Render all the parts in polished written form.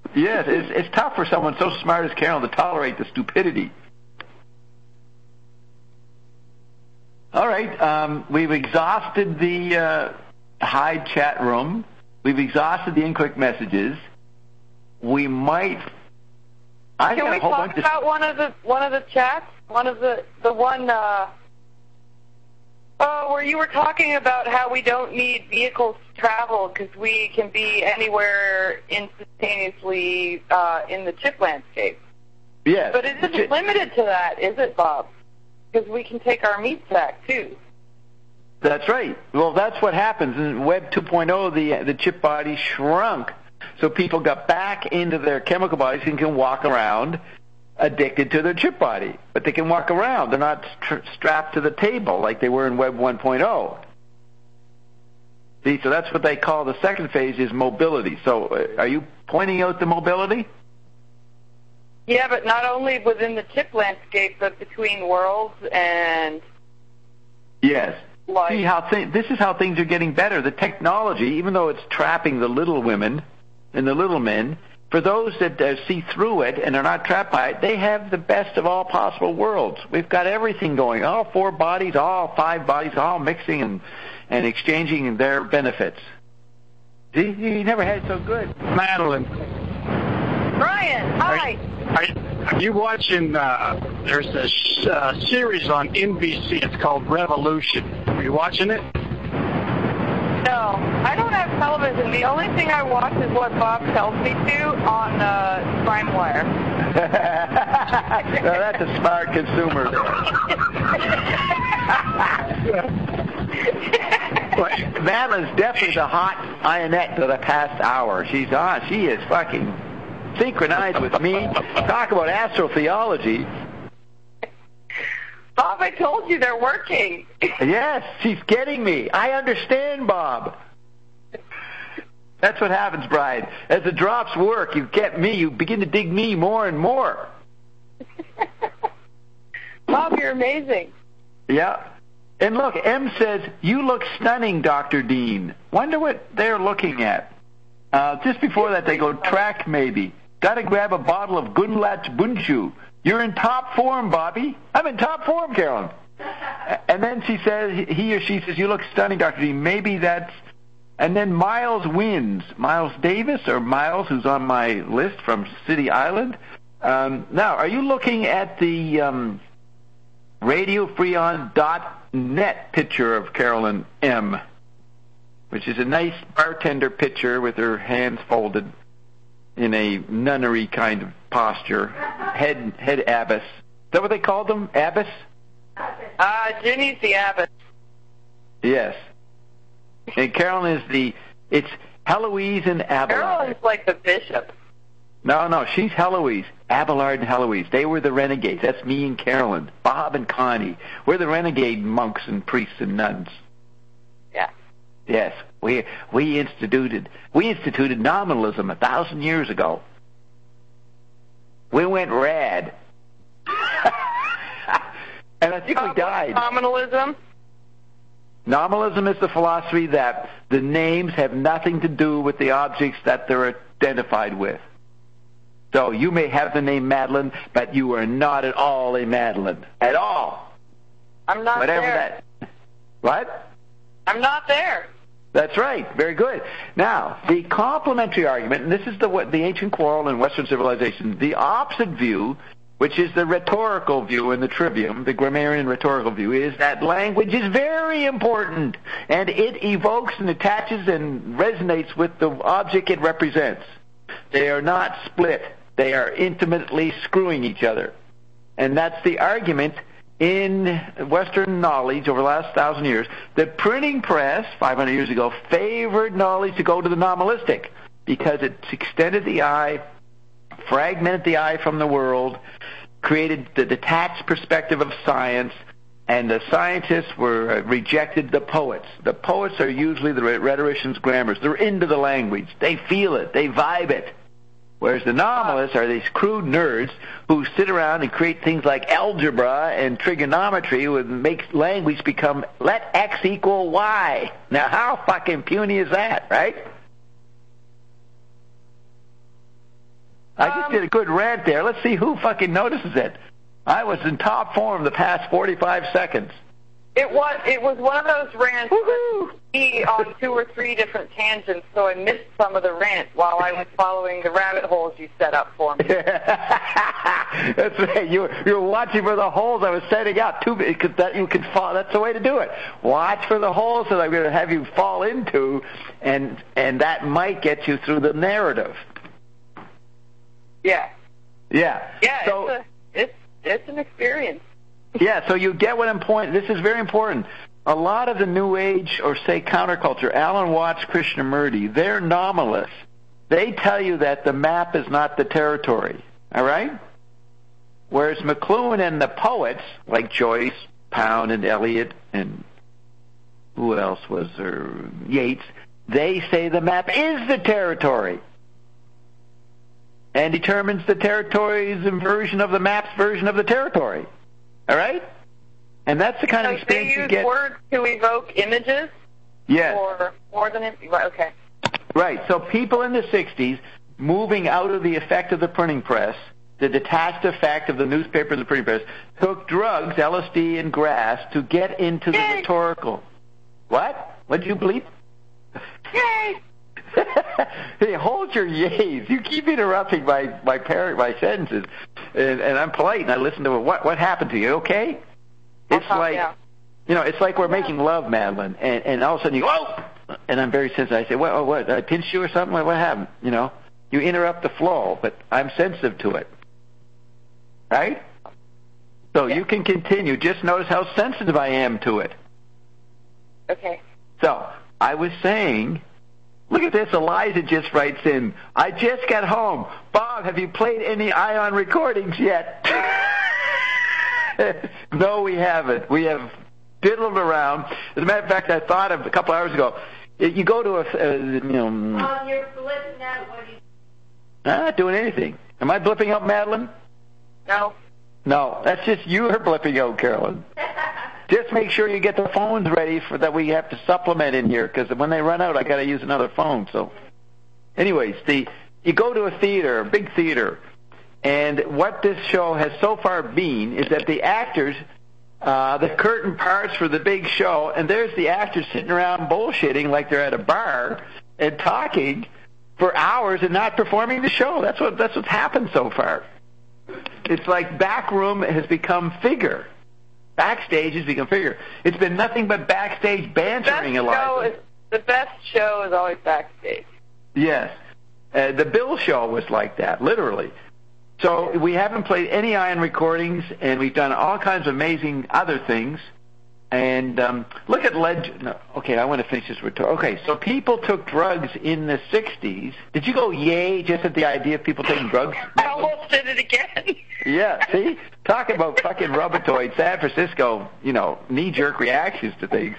Yes, it's tough for someone so smart as Carol to tolerate the stupidity. All right, we've exhausted the Hyde chat room. We've exhausted the in-quick messages. We might. Can we talk about one of the chats? Where you were talking about how we don't need vehicles to travel because we can be anywhere instantaneously in the chip landscape. Yes. But it isn't limited to that, is it, Bob? Because we can take our meat back, too. That's right. Well, that's what happens. In Web 2.0, the chip body shrunk. So people got back into their chemical bodies and can walk around addicted to their chip body. But they can walk around. They're not strapped to the table like they were in Web 1.0. See, so that's what they call the second phase is mobility. So are you pointing out the mobility? Yeah, but not only within the chip landscape, but between worlds and... Yes. See how this is how things are getting better. The technology, even though it's trapping the little women and the little men, for those that see through it and are not trapped by it, they have the best of all possible worlds. We've got everything going, all 4 bodies, all 5 bodies, all mixing and exchanging their benefits. See, you never had it so good. Madeline. Brian, hi. Are you watching, there's a series on NBC, it's called Revolution. Are you watching it? No, I don't have television. The only thing I watch is what Bob tells me to on PrimeWire. No, that's a smart consumer. Madeline's definitely the hot Ionette for the past hour. She's on. She is fucking synchronized with me. Talk about astrotheology. Bob, I told you they're working. Yes, she's getting me. I understand, Bob. That's what happens, Brian. As the drops work, you get me. You begin to dig me more and more. Bob, you're amazing. Yeah. And look, M says, you look stunning, Dr. Dean. Wonder what they're looking at. Just before that, they go, track maybe. Got to grab a bottle of Gunlach Bunchu. You're in top form, Bobby. I'm in top form, Carolyn. And then she says, he or she says, you look stunning, Dr. D. Maybe that's... And then Miles wins. Miles Davis, or Miles, who's on my list from City Island. Now, are you looking at the RadioFreon.net picture of Carolyn M., which is a nice bartender picture with her hands folded in a nunnery kind of posture, head abbess. Is that what they called them? Abbess? Ginny's the abbess. Yes. And Carolyn is it's Heloise and Abelard. Carolyn's like the bishop. No, she's Heloise. Abelard and Heloise. They were the renegades. That's me and Carolyn. Bob and Connie. We're the renegade monks and priests and nuns. Yeah. Yes. We instituted nominalism 1,000 years ago. We went rad. And I think we died. Nominalism? Nominalism is the philosophy that the names have nothing to do with the objects that they're identified with. So you may have the name Madeline, but you are not at all a Madeline. At all. I'm not there. What? I'm not there. That's right. Very good. Now, the complementary argument, and this is the ancient quarrel in Western civilization, the opposite view, which is the rhetorical view in the Trivium, the grammarian rhetorical view, is that language is very important, and it evokes and attaches and resonates with the object it represents. They are not split. They are intimately screwing each other. And that's the argument in Western knowledge over the last 1,000 years. The printing press, 500 years ago, favored knowledge to go to the nominalistic because it extended the eye, fragmented the eye from the world, created the detached perspective of science, and the scientists rejected the poets. The poets are usually the rhetoricians, grammars. They're into the language. They feel it. They vibe it. Whereas the nominalists are these crude nerds who sit around and create things like algebra and trigonometry and make language become let X equal Y. Now, how fucking puny is that, right? I just did a good rant there. Let's see who fucking notices it. I was in top form the past 45 seconds. It was one of those rants that be on 2 or 3 different tangents, so I missed some of the rant while I was following the rabbit holes you set up for me. That's right. You were watching for the holes I was setting up. That's the way to do it. Watch for the holes that I'm going to have you fall into, and that might get you through the narrative. Yeah. Yeah. Yeah. So, it's an experience. Yeah, so you get what I'm pointing. This is very important. A lot of the New Age, or say counterculture, Alan Watts, Krishnamurti, they're nominalists. They tell you that the map is not the territory. All right? Whereas McLuhan and the poets, like Joyce, Pound, and Eliot, and who else was there? Yeats, they say the map is the territory. And determines the territory's version of the map's version of the territory. All right? And that's the kind of experience you get. They use words to evoke images? Yes. Or more than okay. Right. So people in the 60s, moving out of the effect of the printing press, the detached effect of the newspaper and the printing press, took drugs, LSD and grass, to get into the rhetorical. What? What did you bleep? Yay! Hey, hold your yays. You keep interrupting my sentences. And I'm polite, and I listen to it. What happened to you? Okay? It's it's like we're making love, Madeline, and all of a sudden you go, oh! And I'm very sensitive. I say, what? Did I pinch you or something? What happened? You interrupt the flow, but I'm sensitive to it. Right? So you can continue. Just notice how sensitive I am to it. Okay. So I was saying, look at this. Eliza just writes in, I just got home. Bob, have you played any Ion recordings yet? No, we haven't. We have diddled around. As a matter of fact, I thought of a couple hours ago, you go to you're blipping out. What are you? I'm not doing anything. Am I blipping out, Madeline? No. No, that's just you are blipping out, Carolyn. Just make sure you get the phones ready for that. We have to supplement in here because when they run out, I got to use another phone. So, anyways, you go to a theater, a big theater, and what this show has so far been is that the actors, the curtain parts for the big show, and there's the actors sitting around bullshitting like they're at a bar and talking for hours and not performing the show. That's what's happened so far. It's like backroom has become figure. Backstage has become figure. It's been nothing but backstage bantering, Eliza. The best show is always backstage. Yes. The Bill show was like that, literally. So we haven't played any Ion recordings, and we've done all kinds of amazing other things. And look at okay, I want to finish this with... Okay, so people took drugs in the 60s. Did you go yay just at the idea of people taking drugs? I almost did it again. Yeah, see? Talk about fucking rubatoid San Francisco, knee-jerk reactions to things.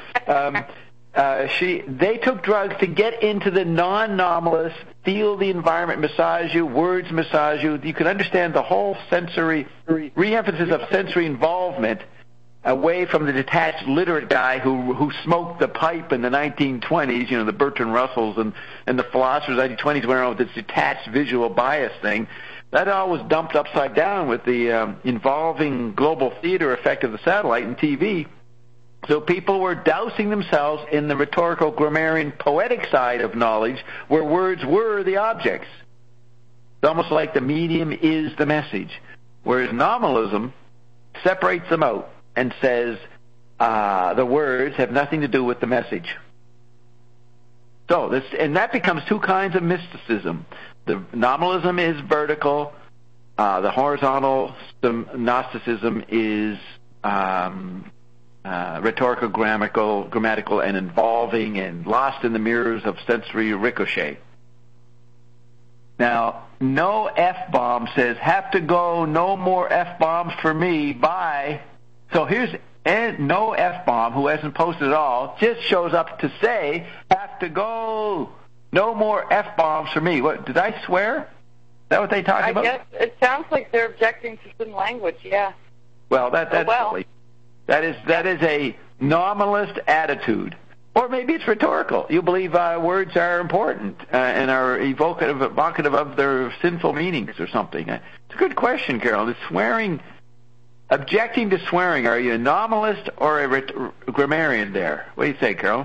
They took drugs to get into the non-anomalous, feel the environment massage you, words massage you. You can understand the whole sensory, re-emphasis of sensory involvement away from the detached literate guy who smoked the pipe in the 1920s, the Bertrand Russells and the philosophers of the 1920s went around with this detached visual bias thing. That all was dumped upside down with the involving global theater effect of the satellite and TV. So people were dousing themselves in the rhetorical, grammarian, poetic side of knowledge where words were the objects. It's almost like the medium is the message, whereas nominalism separates them out and says the words have nothing to do with the message. So that becomes two kinds of mysticism. The nominalism is vertical. The horizontal Gnosticism is rhetorical, grammatical, and involving and lost in the mirrors of sensory ricochet. Now, no F-bomb says, have to go, no more F-bombs for me, bye. So here's no F-bomb, who hasn't posted at all, just shows up to say, have to go, no more F-bombs for me. What, did I swear? Is that what they talking about? I guess it sounds like they're objecting to some language, yeah. Well, that's silly. That is a nominalist attitude. Or maybe it's rhetorical. You believe words are important and are evocative of their sinful meanings or something. It's a good question, Carol. Is swearing, objecting to swearing, are you a nominalist or a grammarian there? What do you say, Carol?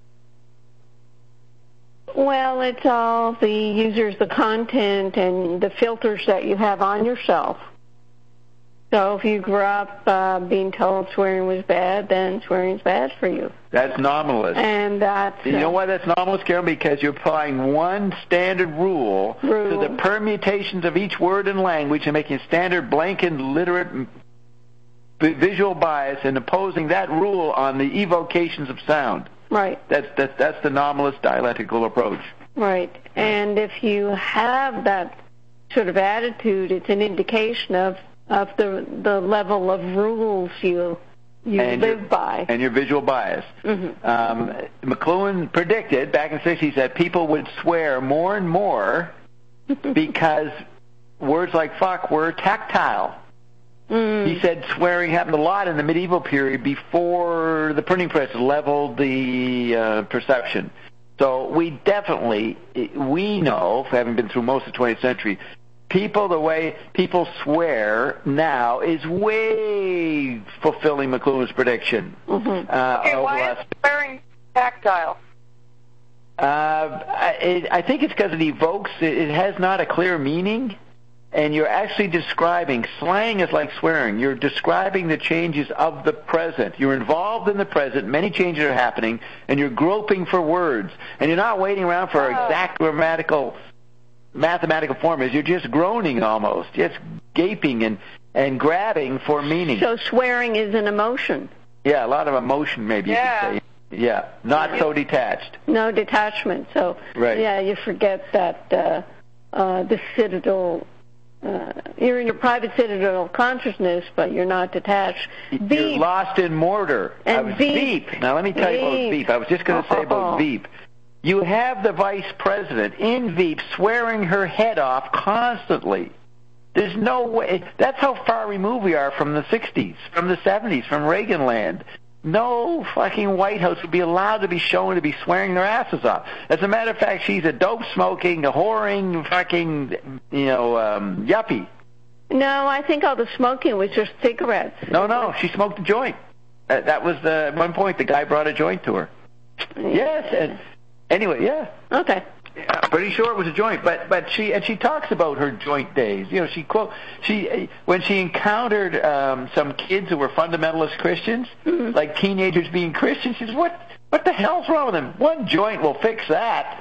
Well, it's all the users, the content, and the filters that you have on yourself. So if you grew up being told swearing was bad, then swearing's bad for you. That's nominalist. And that's... You know why that's nominalist, Carol? Because you're applying one standard rule to the permutations of each word and language and making a standard blanket literate visual bias and imposing that rule on the evocations of sound. Right. That's the nominalist dialectical approach. Right. And if you have that sort of attitude, it's an indication of the level of rules you live by. And your visual bias. Mm-hmm. McLuhan predicted back in the 60s that people would swear more and more because words like fuck were tactile. He said swearing happened a lot in the medieval period before the printing press leveled the perception. So we know, having been through most of the 20th century, the way people swear now is way fulfilling McLuhan's prediction. Mm-hmm. Why is swearing tactile? I think it's because it evokes, it has not a clear meaning, and you're actually describing, slang is like swearing, you're describing the changes of the present. You're involved in the present, many changes are happening, and you're groping for words, and you're not waiting around for exact mathematical formulas. You're just groaning almost, just gaping and grabbing for meaning. So swearing is an emotion. Yeah, a lot of emotion maybe you could say. Yeah, not so detached. No detachment. So, yeah, you forget that the citadel, you're in your private citadel consciousness, but you're not detached. You're lost in mortar. And Veep. Now let me tell you about Veep. I was just going to say about Veep. You have the vice president in Veep swearing her head off constantly. There's no way. That's how far removed we are from the 60s, from the 70s, from Reagan land. No fucking White House would be allowed to be shown to be swearing their asses off. As a matter of fact, she's a dope-smoking, a whoring, fucking, yuppie. No, I think all the smoking was just cigarettes. No, she smoked a joint. That was at one point the guy brought a joint to her. Yes, and anyway, yeah. Okay. Yeah, pretty sure it was a joint, but she talks about her joint days. You know, when she encountered some kids who were fundamentalist Christians, like teenagers being Christians, she says, "What the hell's wrong with them? One joint will fix that."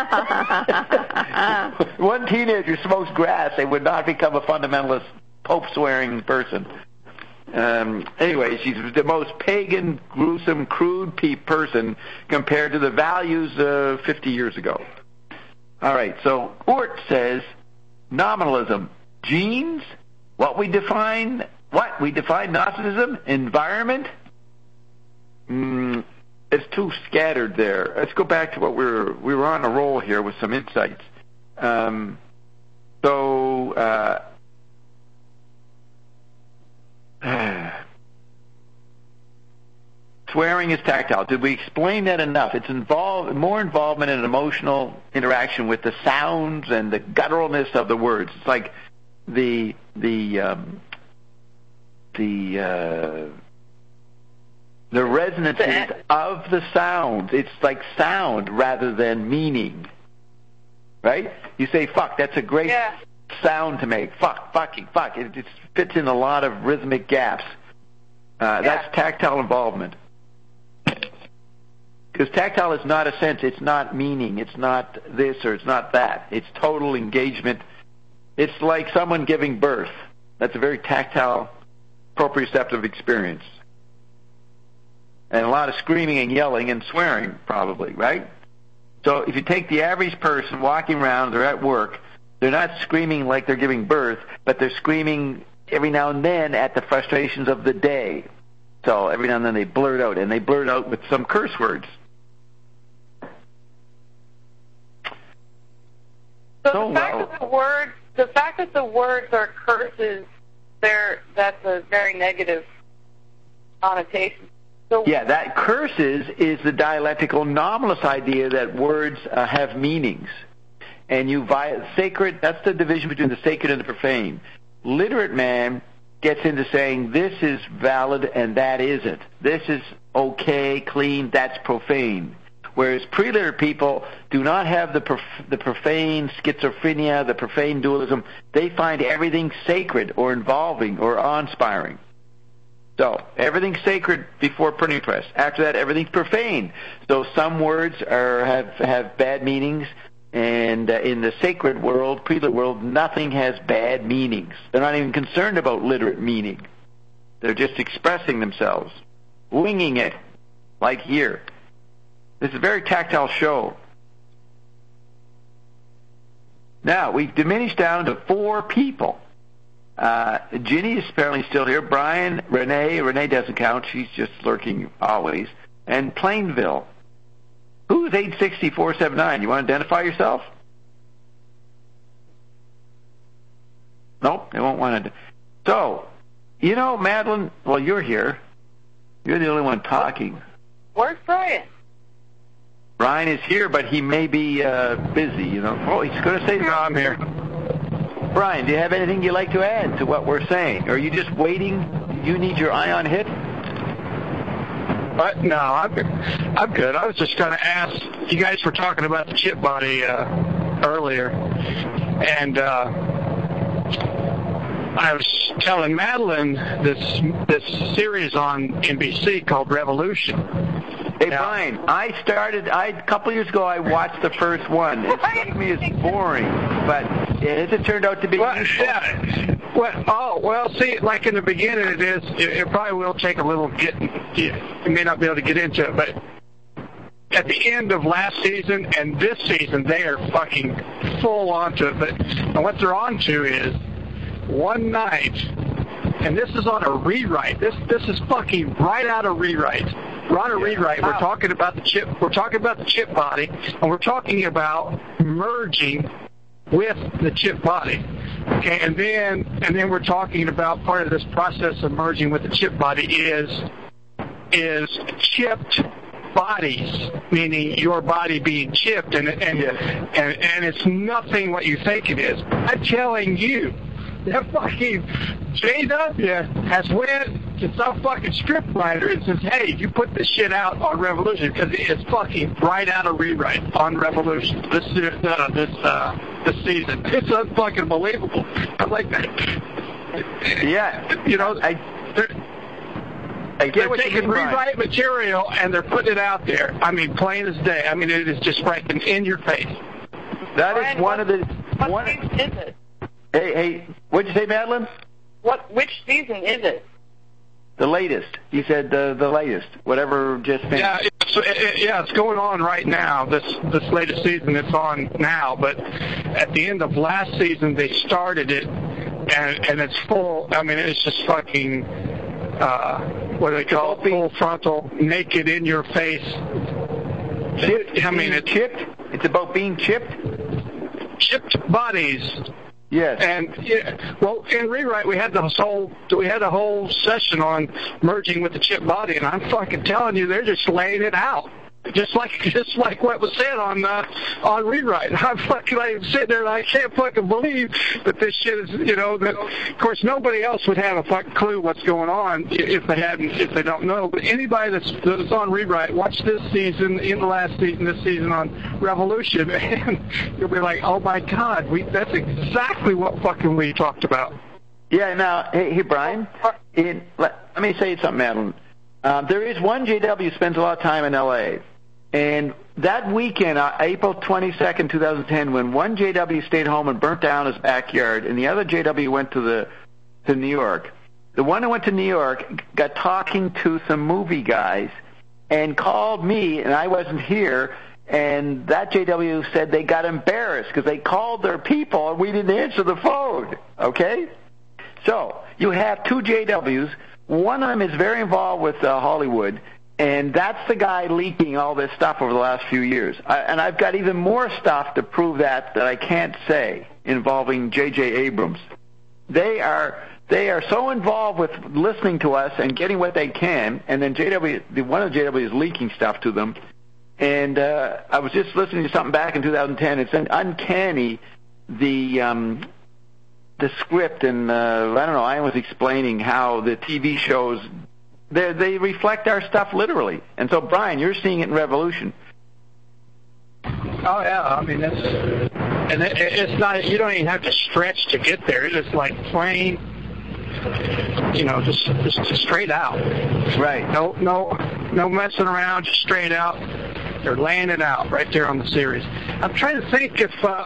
One teenager smokes grass, they would not become a fundamentalist, Pope-swearing person. Anyway, she's the most pagan, gruesome, crude person compared to the values 50 years ago. All right, so Oort says nominalism, genes, what we define Gnosticism, environment. It's too scattered there. Let's go back to what we were on a roll here with some insights. Swearing is tactile. Did we explain that enough? It's more involvement in an emotional interaction with the sounds and the gutturalness of the words. It's like the resonances of the sound. It's like sound rather than meaning. Right? You say fuck, that's a great sound to make. Fucking fuck. It fits in a lot of rhythmic gaps. That's tactile involvement. Because tactile is not a sense, it's not meaning, it's not this or it's not that. It's total engagement. It's like someone giving birth. That's a very tactile, proprioceptive experience. And a lot of screaming and yelling and swearing, probably, right? So if you take the average person walking around, they're at work, they're not screaming like they're giving birth, but they're screaming every now and then at the frustrations of the day. So every now and then they blurt out, and they blurt out with some curse words. So the fact that the words are curses, that's a very negative connotation. Yeah, that curses is the dialectical anomalous idea that words have meanings. And sacred, that's the division between the sacred and the profane. Literate man gets into saying this is valid and that isn't. This is okay, clean, that's profane. Whereas pre-literate people do not have the profane schizophrenia, the profane dualism. They find everything sacred or involving or awe-inspiring. So everything's sacred before printing press. After that, everything's profane. So some words have bad meanings, and in the sacred world, pre-literate world, nothing has bad meanings. They're not even concerned about literate meaning. They're just expressing themselves, winging it, like here. This is a very tactile show. Now, we've diminished down to 4 people. Ginny is apparently still here. Brian, Renee doesn't count. She's just lurking always. And Plainville. Who's 860-479? You want to identify yourself? Nope, they won't want to. So, Madeline, well, you're here. You're the only one talking. Where's Brian? Brian is here, but he may be busy, Oh, he's going to say... No, I'm here. Brian, do you have anything you'd like to add to what we're saying? Or are you just waiting? You need your ion hit? No, I'm good. I was just going to ask, you guys were talking about the chip body earlier, and I was telling Madeline this series on NBC called Revolution. Hey, Brian, a couple years ago, I watched the first one. It struck me as boring, but it turned out to be useful. Yeah. See, like in the beginning it probably will take a little you may not be able to get into it, but at the end of last season and this season, they are fucking full onto it. But what they're onto is one night, and this is on a rewrite. This is fucking right out of rewrite. We're on a rewrite. We're talking about the chip. We're talking about the chip body, and we're talking about merging with the chip body. Okay, and then we're talking about part of this process of merging with the chip body is chipped bodies, meaning your body being chipped, and it's nothing what you think it is. I'm telling you, that fucking JW has went to some fucking script writer and says, hey, you put this shit out on Revolution, because it's fucking right out of rewrite on Revolution this season. It's unfucking believable. I'm like, yeah, I get what taking rewrite material and they're putting it out there. I mean, plain as day. I mean, it is just right in your face. That Brian, is one of the. What season is it? Hey, what'd you say, Madeline? Which season is it? The latest. He said the latest. Whatever just finished. Yeah, it's going on right now. This latest season, it's on now. But at the end of last season, they started it, and it's full. I mean, it's just fucking. What do they call it? Full frontal, naked in your face. It's chipped. It's about being chipped. Chipped bodies. Yes. And in rewrite we had the whole session on merging with the chip body, and I'm fucking telling you, they're just laying it out. Just like what was said on rewrite. I'm sitting there and I can't fucking believe that this shit is, that of course nobody else would have a fucking clue what's going on if they don't know. But anybody that's on rewrite, watch this season, in the last season, this season on Revolution, and you'll be like, oh my God, that's exactly what fucking we talked about. Yeah. Now, hey Brian, let me say something, Madeline. There is one JW who spends a lot of time in L.A., and that weekend, April 22nd, 2010, when one JW stayed home and burnt down his backyard, and the other JW went to New York, the one who went to New York got talking to some movie guys and called me, and I wasn't here, and that JW said they got embarrassed because they called their people and we didn't answer the phone, okay? So you have two JWs. One of them is very involved with Hollywood, and that's the guy leaking all this stuff over the last few years. And I've got even more stuff to prove that I can't say involving J.J. Abrams. They are they are so involved with listening to us and getting what they can, and then one of JW is leaking stuff to them. And I was just listening to something back in 2010. It's uncanny, the script, and I don't know, I was explaining how the TV shows, they reflect our stuff literally. And so, Brian, you're seeing it in Revolution. Oh, yeah. I mean, it's not, you don't even have to stretch to get there. It's like plain, just straight out. Right. No messing around, just straight out. They're laying it out right there on the series. I'm trying to think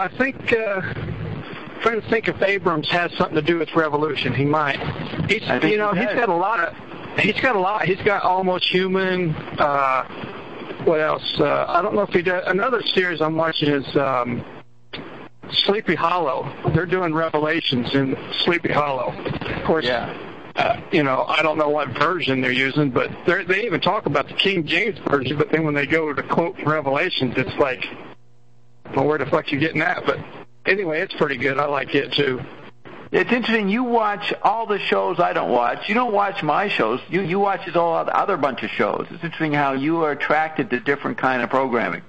if Abrams has something to do with Revolution. He might. He's got a lot. He's got Almost Human. What else? I don't know if he does. Another series I'm watching is Sleepy Hollow. They're doing Revelations in Sleepy Hollow. Of course, I don't know what version they're using, but they even talk about the King James version, but then when they go to quote Revelations, it's like, well, where the fuck you getting that? But anyway, it's pretty good. I like it, too. It's interesting. You watch all the shows I don't watch. You don't watch my shows. You watch this whole other bunch of shows. It's interesting how you are attracted to different kind of programming.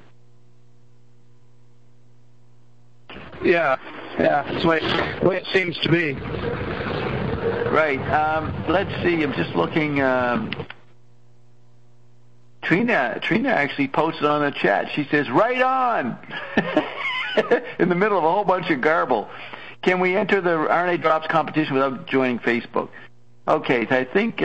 Yeah, that's the way it seems to be. Right. Let's see. I'm just looking. Trina actually posted on the chat. She says, "Right on," in the middle of a whole bunch of garble. Can we enter the RNA Drops competition without joining Facebook? Okay, so I think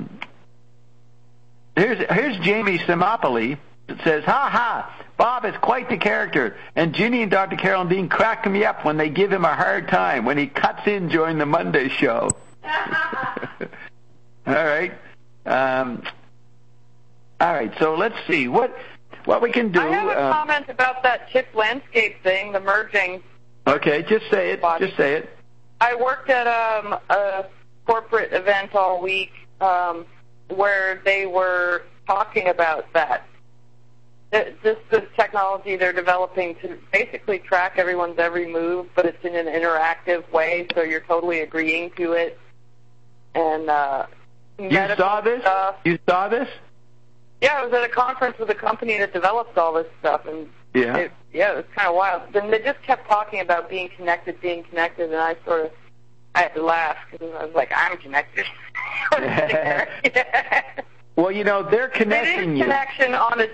here's Jamie Simopoli that says, "Ha ha! Bob is quite the character, and Ginny and Dr. Carol and Dean crack me up when they give him a hard time when he cuts in during the Monday show." All right. All right. So let's see what we can do. I have a comment about that chip landscape thing, the merging. Okay, just say it. Body. Just say it. I worked at a corporate event all week where they were talking about that. This technology they're developing to basically track everyone's every move, but it's in an interactive way, so you're totally agreeing to it. And you saw this? You saw this? Yeah, I was at a conference with a company that develops all this stuff, and it was kind of wild. Then they just kept talking about being connected, and I had to laugh because I was like, I'm connected. Well, they're connecting you. Connection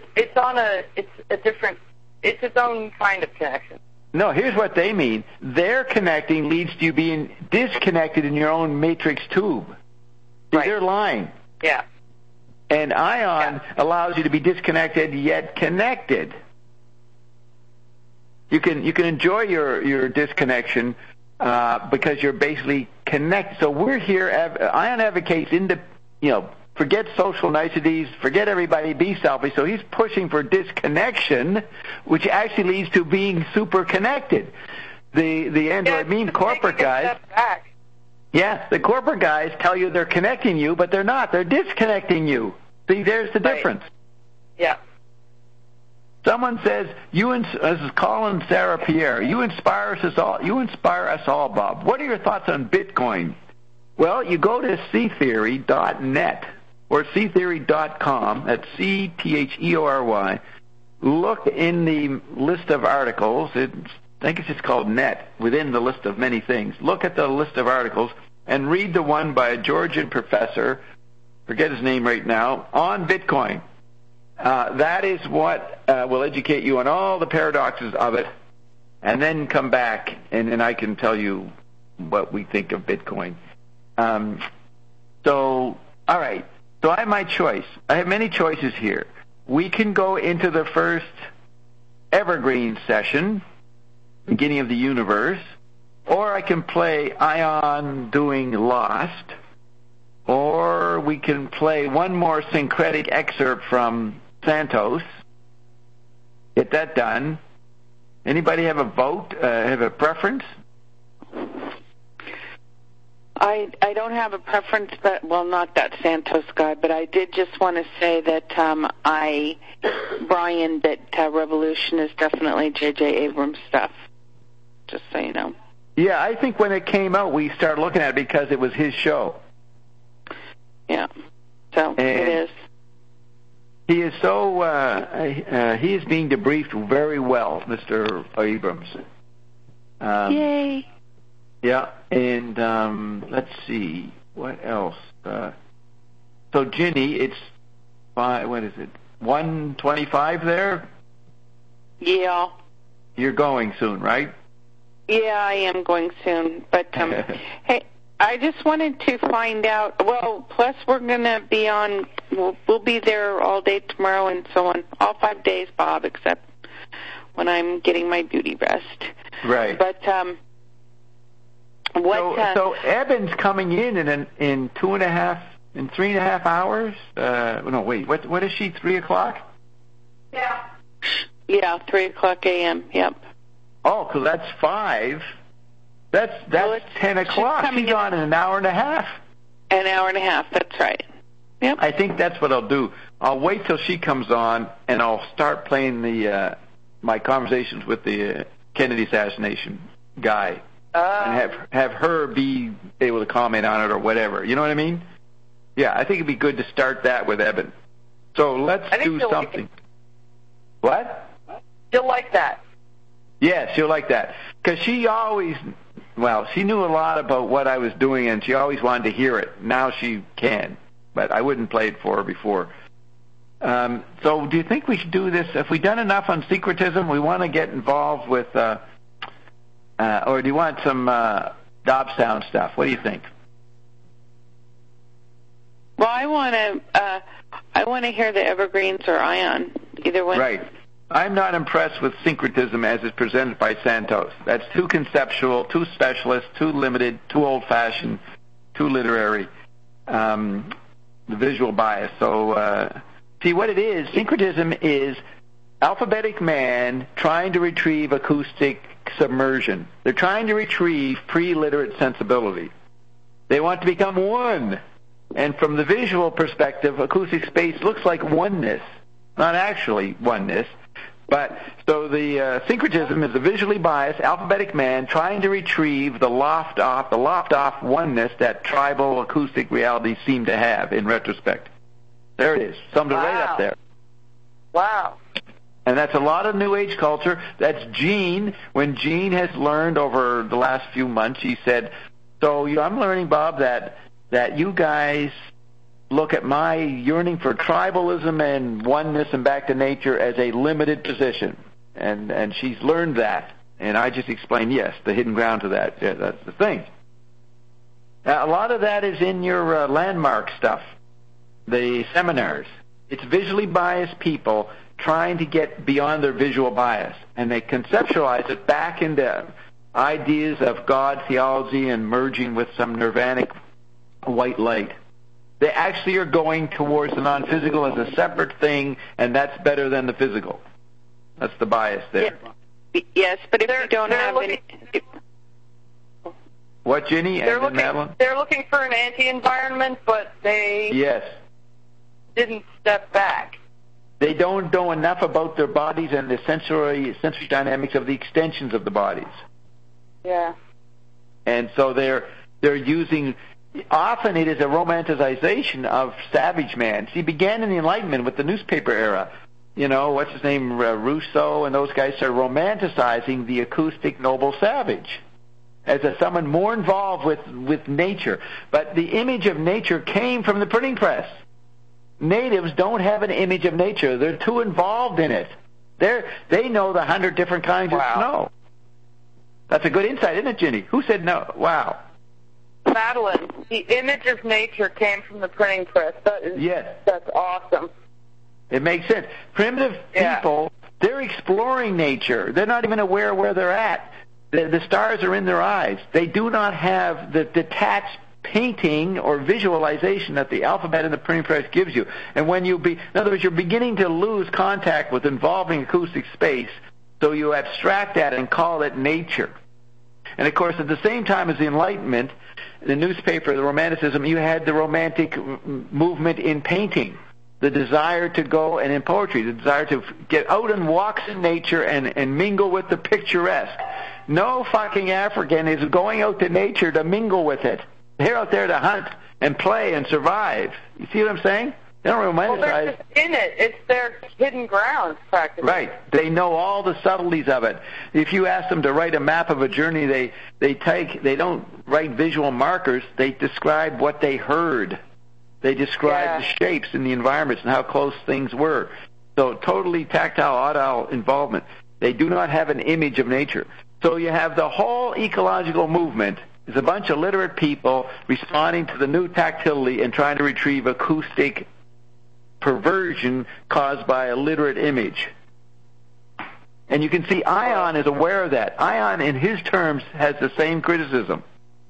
it's its own kind of connection. No, here's what they mean. Their connecting leads to you being disconnected in your own matrix tube. Right. They're lying. Yeah. And ion allows you to be disconnected yet connected. You can enjoy your disconnection because you're basically connected. So we're here. Ion advocates forget social niceties, forget everybody, be selfish. So he's pushing for disconnection, which actually leads to being super connected. The corporate guys. Yes, the corporate guys tell you they're connecting you, but they're not. They're disconnecting you. See, there's the difference. Yeah. Someone says, this is Colin Sarah Pierre, you inspire us all, Bob. What are your thoughts on Bitcoin? Well, you go to ctheory.net or ctheory.com, that's CTHEORY. Look in the list of articles. I think it's just called net, within the list of many things. Look at the list of articles and read the one by a Georgian professor, forget his name right now, on Bitcoin. That is what will educate you on all the paradoxes of it, and then come back, and I can tell you what we think of Bitcoin. All right. So I have my choice. I have many choices here. We can go into the first evergreen session, beginning of the universe, or I can play Ion doing Lost, or we can play one more syncretic excerpt from Santos. Get that done. Anybody have a vote? Have a preference? I don't have a preference, but not that Santos guy, but I did just want to say that Brian, that Revolution is definitely J.J. Abrams stuff. Just so you know. Yeah, I think when it came out, we started looking at it because it was his show. Yeah, so it is. He is so, he is being debriefed very well, Mr. Abrams. Yay. Yeah, and let's see, what else? So, Ginny, it's, what is it, 1:25 there? Yeah. You're going soon, right? Yeah, I am going soon. But, hey, I just wanted to find out, well, plus we're going to be on, we'll be there all day tomorrow and so on, all 5 days, Bob, except when I'm getting my beauty rest. Right. But, so Eben's coming in 3.5 hours? No, wait, what is she, 3 o'clock? Yeah. Yeah, 3 o'clock a.m., yep. Oh, so that's 5. That's 10 o'clock. She's on in an hour and a half. An hour and a half, that's right. Yep. I think that's what I'll do. I'll wait till she comes on, and I'll start playing my conversations with the Kennedy assassination guy, and have her be able to comment on it or whatever. You know what I mean? Yeah, I think it'd be good to start that with Eben. So let's do something. What? She'll like that. Yeah, she'll like that. Because she always, she knew a lot about what I was doing, and she always wanted to hear it. Now she can, but I wouldn't play it for her before. So do you think we should do this? Have we done enough on syncretism? We want to get involved with, or do you want some Dobstown stuff? What do you think? Well, I want to hear the Evergreens or Ion, either one. Right. I'm not impressed with syncretism as it's presented by Santos. That's too conceptual, too specialist, too limited, too old-fashioned, too literary, the visual bias. So, see, what it is, syncretism is alphabetic man trying to retrieve acoustic submersion. They're trying to retrieve pre-literate sensibility. They want to become one. And from the visual perspective, acoustic space looks like oneness, not actually oneness. But so the syncretism is a visually biased alphabetic man trying to retrieve the loft off oneness that tribal acoustic realities seem to have in retrospect. There it is. Summed it right up there. Wow. And that's a lot of New Age culture. That's Gene. When Gene has learned over the last few months, he said, so I'm learning, Bob, that you guys look at my yearning for tribalism and oneness and back to nature as a limited position. And she's learned that. And I just explained, yes, the hidden ground to that. Yeah, that's the thing. Now, a lot of that is in your landmark stuff, the seminars. It's visually biased people trying to get beyond their visual bias. And they conceptualize it back into ideas of God theology and merging with some nirvanic white light. They actually are going towards the non-physical as a separate thing, and that's better than the physical. That's the bias there. Yes, but if you don't have any... What, Ginny? They're looking for an anti-environment, but they didn't step back. They don't know enough about their bodies and the sensory dynamics of the extensions of the bodies. Yeah. And so they're using... Often it is a romanticization of savage man. See, it began in the Enlightenment with the newspaper era. You know, what's his name, Rousseau and those guys started romanticizing the acoustic noble savage as someone more involved with nature. But the image of nature came from the printing press. Natives don't have an image of nature. They're too involved in it. They know the 100 different kinds of snow. That's a good insight, isn't it, Ginny? Who said no? Wow. Madeline, the image of nature came from the printing press. That's awesome. It makes sense. Primitive people, they're exploring nature. They're not even aware where they're at. The stars are in their eyes. They do not have the detached painting or visualization that the alphabet and the printing press gives you. And when in other words, you're beginning to lose contact with involving acoustic space, so you abstract that and call it nature. And of course, at the same time as the Enlightenment, the newspaper, the Romanticism, you had the Romantic movement in painting, the desire to go, and in poetry, the desire to get out and walks in nature and mingle with the picturesque. No fucking African is going out to nature to mingle with it. They're out there to hunt and play and survive. You see what I'm saying? They don't romanticize. Well, they're just in it. It's their hidden ground, practically. Right. They know all the subtleties of it. If you ask them to write a map of a journey, they don't write visual markers. They describe what they heard. They describe the shapes in the environments and how close things were. So totally tactile, audible involvement. They do not have an image of nature. So you have the whole ecological movement is a bunch of literate people responding to the new tactility and trying to retrieve acoustic perversion caused by a literate image. And you can see Ion is aware of that. Ion, in his terms, has the same criticism.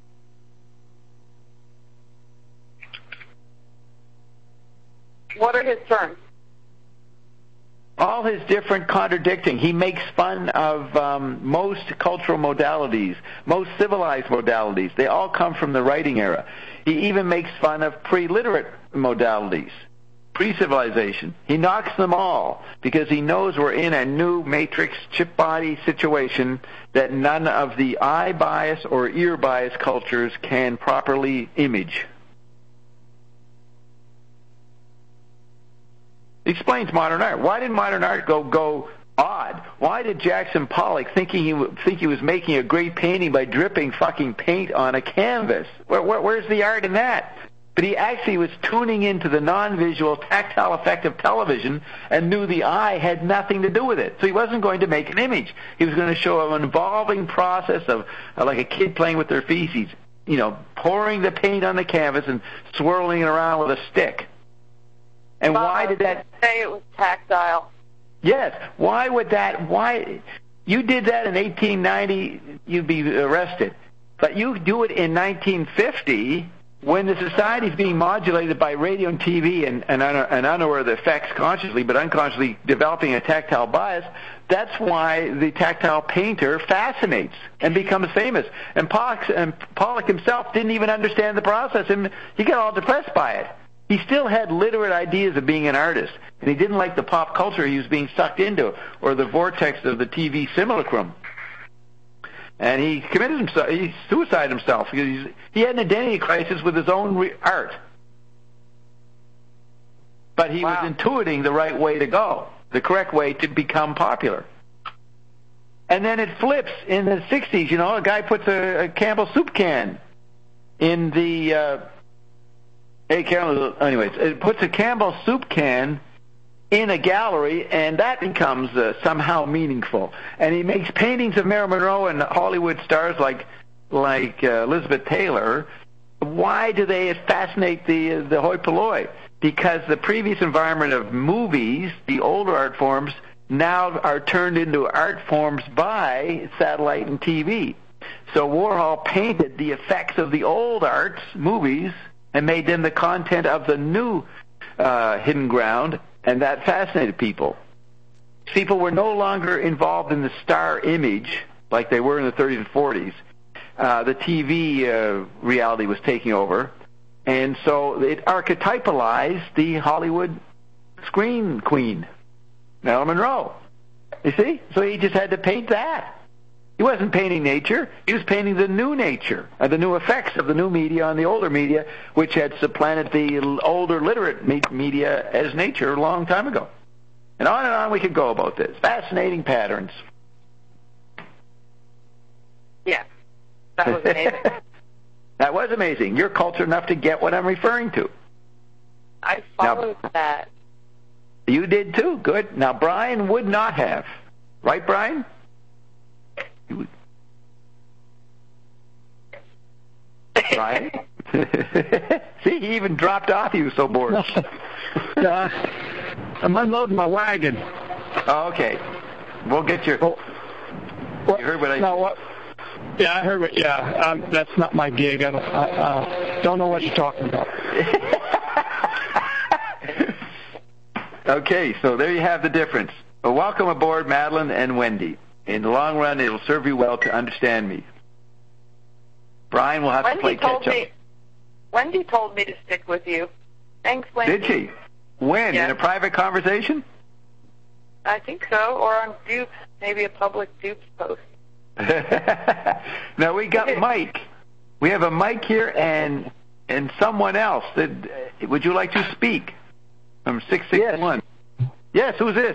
What are his terms? All his different contradicting. He makes fun of most cultural modalities, most civilized modalities. They all come from the writing era. He even makes fun of pre-literate modalities, pre-civilization. He knocks them all because he knows we're in a new matrix chip body situation that none of the eye bias or ear bias cultures can properly image. Explains modern art. Why did modern art go odd? Why did Jackson Pollock think he was making a great painting by dripping fucking paint on a canvas? Where's the art in that? But he actually was tuning into the non-visual, tactile effect of television and knew the eye had nothing to do with it. So he wasn't going to make an image. He was going to show an evolving process of like a kid playing with their feces, pouring the paint on the canvas and swirling it around with a stick. And why did that say it was tactile? Yes. Why would that? Why you did that in 1890? You'd be arrested. But you do it in 1950 when the society is being modulated by radio and TV and unaware of the effects consciously, but unconsciously developing a tactile bias. That's why the tactile painter fascinates and becomes famous. And Pollock himself didn't even understand the process, and he got all depressed by it. He still had literate ideas of being an artist, and he didn't like the pop culture he was being sucked into, or the vortex of the TV simulacrum. And he committed himself, he suicided himself, because he had an identity crisis with his own art. But he was intuiting the right way to go, the correct way to become popular. And then it flips in the 60s, a guy puts a Campbell soup can in the... anyways, it puts a Campbell soup can in a gallery, and that becomes somehow meaningful. And he makes paintings of Marilyn Monroe and Hollywood stars like Elizabeth Taylor. Why do they fascinate the hoi polloi? Because the previous environment of movies, the older art forms, now are turned into art forms by satellite and TV. So Warhol painted the effects of the old arts, movies, and made them the content of the new hidden ground, and that fascinated people. People were no longer involved in the star image like they were in the 30s and 40s. The TV reality was taking over, and so it archetypalized the Hollywood screen queen, Marilyn Monroe. You see? So he just had to paint that. He wasn't painting nature. He was painting the new nature, the new effects of the new media on the older media, which had supplanted the older literate media as nature a long time ago. And on we could go about this. Fascinating patterns. Yeah, that was amazing. That was amazing. You're cultured enough to get what I'm referring to. I followed that. You did too. Good. Now, Brian would not have. Right, Brian? Brian? See, he even dropped off. He was so bored. I'm unloading my wagon. Oh, okay. We'll get your... You heard what I... No, what? Yeah, I heard what... Yeah, that's not my gig. I don't know what you're talking about. Okay, so there you have the difference. Well, welcome aboard, Madeline and Wendy. In the long run, it'll serve you well to understand me. Brian will have to play catch-up. Wendy told me to stick with you. Thanks, Wendy. Did she? When? Yes. In a private conversation? I think so, or on Dupes, maybe a public Dupes post. Now we got Mike. We have a Mike here and someone else. Would you like to speak? From 661. Yes, who's this?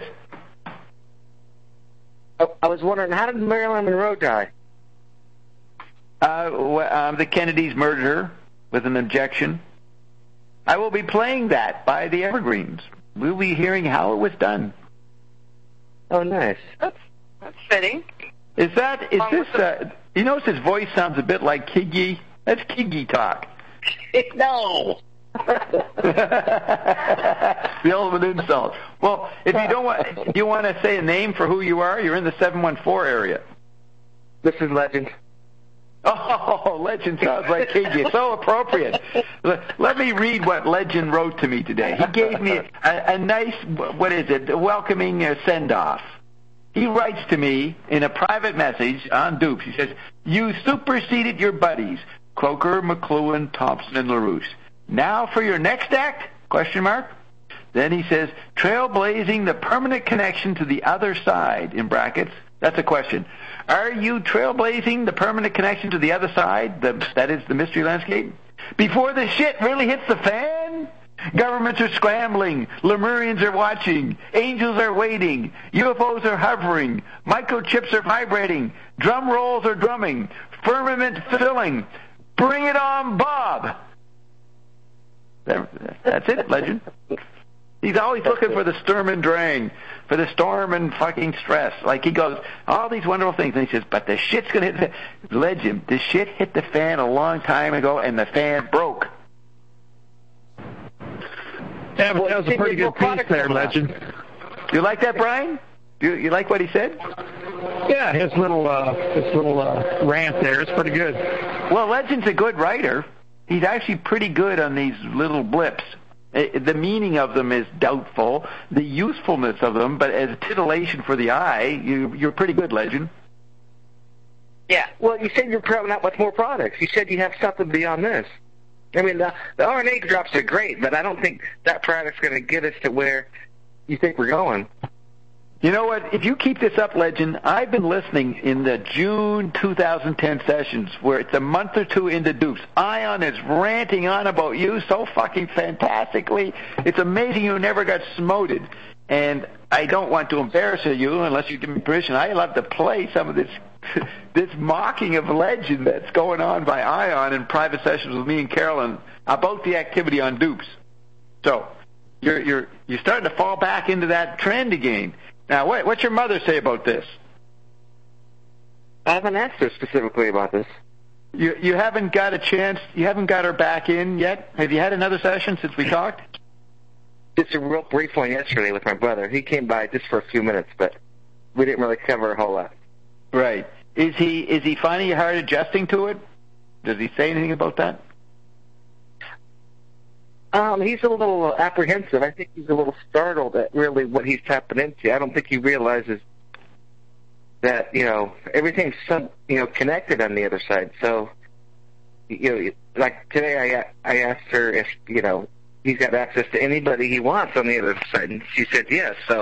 I was wondering, how did Marilyn Monroe die? The Kennedys murdered her with an injection. I will be playing that by the Evergreens. We'll be hearing how it was done. Oh, nice. That's fitting. Is this, you notice his voice sounds a bit like Kiggy? That's Kiggy talk. No. The ultimate insult. Well, if you don't want, do you want to say a name for who you are? You're in the 714 area. This is Legend. Oh, Legend sounds like Kiggy. It's so appropriate. Let me read what Legend wrote to me today. He gave me a nice, welcoming send-off. He writes to me in a private message on Dupes. He says, "You superseded your buddies, Croker, McLuhan, Thompson, and LaRouche. Now for your next act? ? Then he says, trailblazing the permanent connection to the other side, in brackets. That's a question. Are you trailblazing the permanent connection to the other side, that is the mystery landscape? Before the shit really hits the fan? Governments are scrambling. Lemurians are watching. Angels are waiting. UFOs are hovering. Microchips are vibrating. Drum rolls are drumming. Firmament filling. Bring it on, Bob." That's it, Legend. He's always looking for the Sturm and Drang, for the storm and fucking stress. Like he goes, all these wonderful things, and he says, but the shit's going to hit the fan. Legend, the shit hit the fan a long time ago, and the fan broke. Yeah, but that was a pretty good piece there, Legend. You like that, Brian? You like what he said? Yeah, his little rant there is pretty good. Well, Legend's a good writer. He's actually pretty good on these little blips. The meaning of them is doubtful, the usefulness of them, but as titillation for the eye, you're pretty good, Legend. Yeah. Well, you said you're coming out with more products. You said you have something beyond this. I mean, the RNA drops are great, but I don't think that product's going to get us to where you think we're going. You know what? If you keep this up, Legend, I've been listening in the June 2010 sessions where it's a month or two into Dupes. Ion is ranting on about you so fucking fantastically. It's amazing you never got smoted. And I don't want to embarrass you unless you give me permission. I love to play some of this mocking of Legend that's going on by Ion in private sessions with me and Carolyn about the activity on Dupes. So you're starting to fall back into that trend again. Now, what's your mother say about this? I haven't asked her specifically about this. You haven't got a chance? You haven't got her back in yet? Have you had another session since we talked? Just a real brief one yesterday with my brother. He came by just for a few minutes, but we didn't really cover a whole lot. Right. Is he finding it hard adjusting to it? Does he say anything about that? He's a little apprehensive. I think he's a little startled at really what he's tapping into. I don't think he realizes that, everything's connected on the other side. So, like today I asked her if, he's got access to anybody he wants on the other side, and she said yes. So,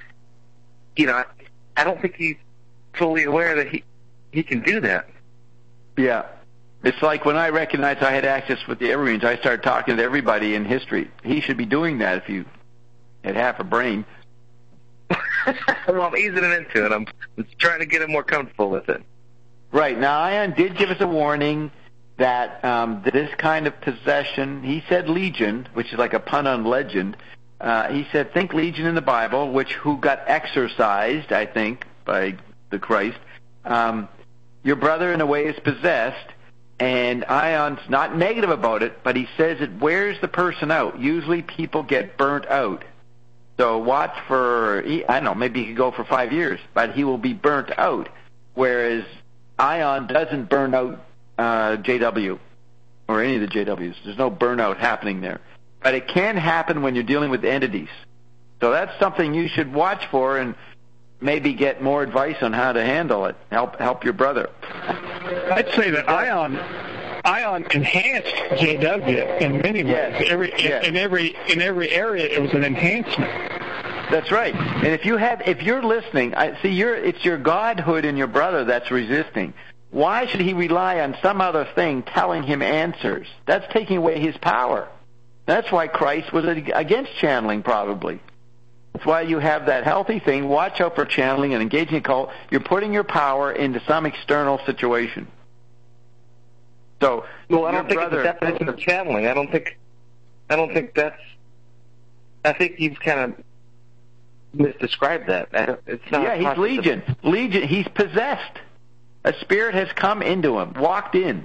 I don't think he's fully aware that he can do that. Yeah. It's like when I recognized I had access with the Evergreens, I started talking to everybody in history. He should be doing that if you had half a brain. Well, I'm easing him into it. I'm trying to get him more comfortable with it. Right. Now, Ion did give us a warning that this kind of possession, he said legion, which is like a pun on legend. He said, think legion in the Bible, who got exorcised, I think, by the Christ. Your brother, in a way, is possessed. And Ion's not negative about it, but he says it wears the person out. Usually people get burnt out. So watch for, I don't know, maybe he could go for 5 years, but he will be burnt out. Whereas Ion doesn't burn out JW or any of the JWs. There's no burnout happening there. But it can happen when you're dealing with entities. So that's something you should watch for and maybe get more advice on how to handle it. Help your brother. I'd say that Ion enhanced JW in many ways. Yes. In every area, it was an enhancement. That's right. And if you're listening, it's your godhood in your brother that's resisting. Why should he rely on some other thing telling him answers? That's taking away his power. That's why Christ was against channeling, probably. That's why you have that healthy thing. Watch out for channeling and engaging a cult. You're putting your power into some external situation. So, well, I don't think it's the definition of channeling. I don't think that's. I think you've kind of misdescribed that. It's not. Yeah, he's Legion. Legion. He's possessed. A spirit has come into him, walked in.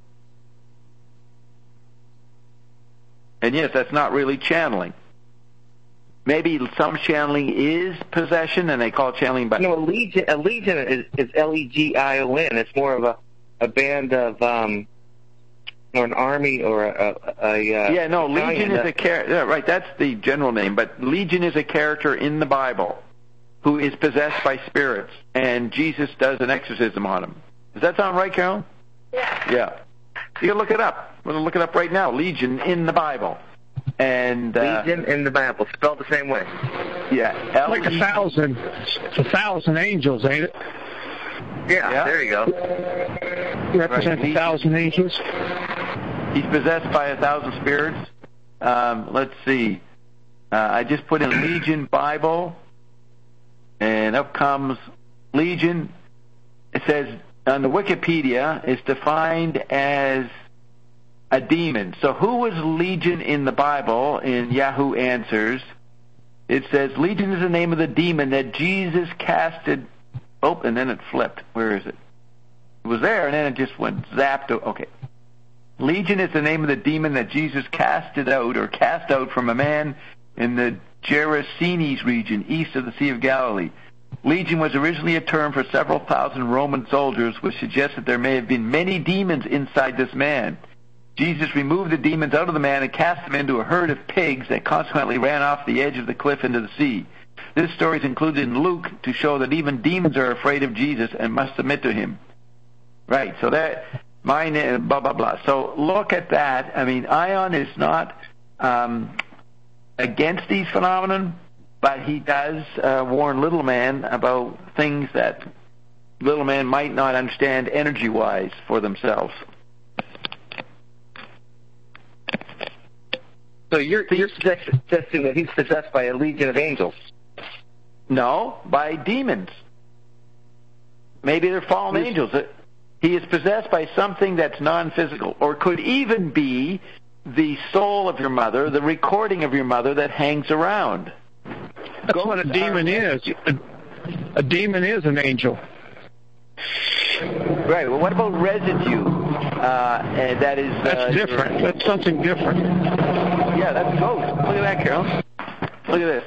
And yes, that's not really channeling. Maybe some channeling is possession, and they call it channeling. But no, a legion is Legion. It's more of a band of or an army or a yeah. No, Legion is a character. Yeah, right, that's the general name. But Legion is a character in the Bible who is possessed by spirits, and Jesus does an exorcism on him. Does that sound right, Carol? Yeah. Yeah. You can look it up. We're going to look it up right now. Legion in the Bible. And Legion in the Bible, spelled the same way. Yeah. Like 1,000 angels, ain't it? Yeah, there you go. Represents 1,000 angels. He's possessed by 1,000 spirits. Let's see. I just put in Legion Bible, and up comes Legion. It says on the Wikipedia, it's defined as a demon. So who was Legion in the Bible? In Yahoo Answers, it says Legion is the name of the demon that Jesus casted. Oh, and then it flipped. Where is it? It was there, and then it just went zapped. Okay. Legion is the name of the demon that Jesus cast out from a man in the Gerasenes region, east of the Sea of Galilee. Legion was originally a term for several thousand Roman soldiers, which suggests that there may have been many demons inside this man. Jesus removed the demons out of the man and cast them into a herd of pigs that consequently ran off the edge of the cliff into the sea. This story is included in Luke to show that even demons are afraid of Jesus and must submit to him. Right, so that, mine, blah, blah, blah. So look at that. I mean, Ion is not against these phenomenon, but he does warn Little Man about things that Little Man might not understand energy-wise for themselves. So you're suggesting that he's possessed by a legion of angels? No, by demons. Maybe they're fallen angels. He is possessed by something that's non-physical, or could even be the soul of your mother, the recording of your mother that hangs around. That's what a demon is. A demon is an angel. Right. Well, what about residue? That is... That's different. That's something different. Yeah, that's a ghost. Look at that, Carol. Look at this.